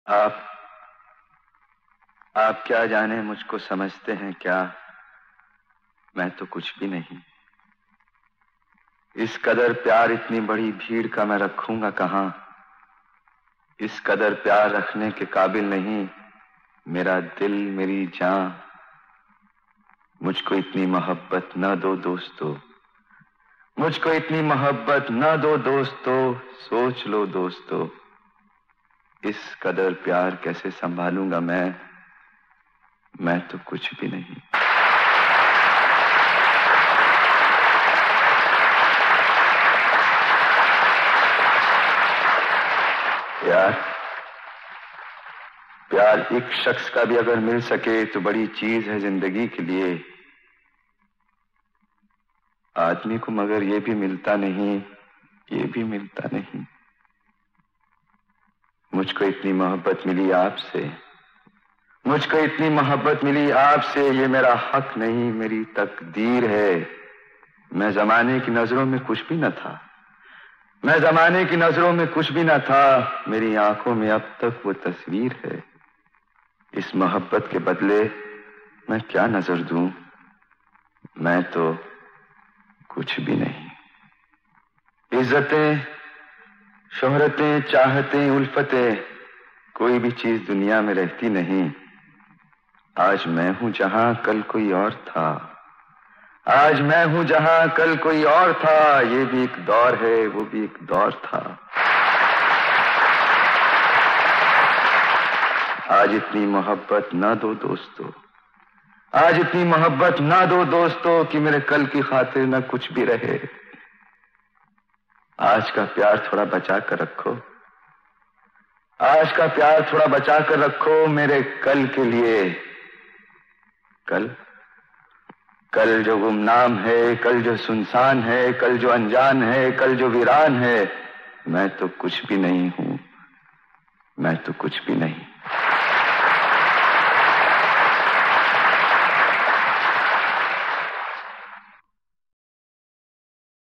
आप क्या जाने मुझको समझते हैं क्या? मैं तो कुछ भी नहीं। इस कदर प्यार इतनी बड़ी भीड़ का मैं रखूंगा कहां? इस कदर प्यार रखने के काबिल नहीं मेरा दिल, मेरी जान। मुझको इतनी मोहब्बत न दो दोस्तों, मुझको इतनी मोहब्बत न दो दोस्तों। सोच लो दोस्तों, इस कदर प्यार कैसे संभालूंगा मैं तो कुछ भी नहीं। प्यार एक शख्स का भी अगर मिल सके तो बड़ी चीज है जिंदगी के लिए। आदमी को मगर ये भी मिलता नहीं, ये भी मिलता नहीं। मुझको इतनी मोहब्बत मिली आपसे, मुझको इतनी मोहब्बत मिली आपसे। ये मेरा हक नहीं, मेरी तकदीर है। मैं जमाने की नजरों में कुछ भी न था, मैं जमाने की नजरों में कुछ भी न था। मेरी आंखों में अब तक वो तस्वीर है। इस मोहब्बत के बदले मैं क्या नजर दूं? मैं तो कुछ भी नहीं। इज्जतें, शोहरतें, चाहतें, उल्फतें, कोई भी चीज दुनिया में रहती नहीं। आज मैं हूं जहां कल कोई और था, आज मैं हूं जहां कल कोई और था। ये भी एक दौर है, वो भी एक दौर था। आज इतनी मोहब्बत ना दो दोस्तों, आज इतनी मोहब्बत ना दो दोस्तों कि मेरे कल की खातिर न कुछ भी रहे। आज का प्यार थोड़ा बचा कर रखो, आज का प्यार थोड़ा बचा कर रखो मेरे कल के लिए। कल जो गुमनाम है, कल जो सुनसान है, कल जो अनजान है, कल जो वीरान है। मैं तो कुछ भी नहीं हूं, मैं तो कुछ भी नहीं।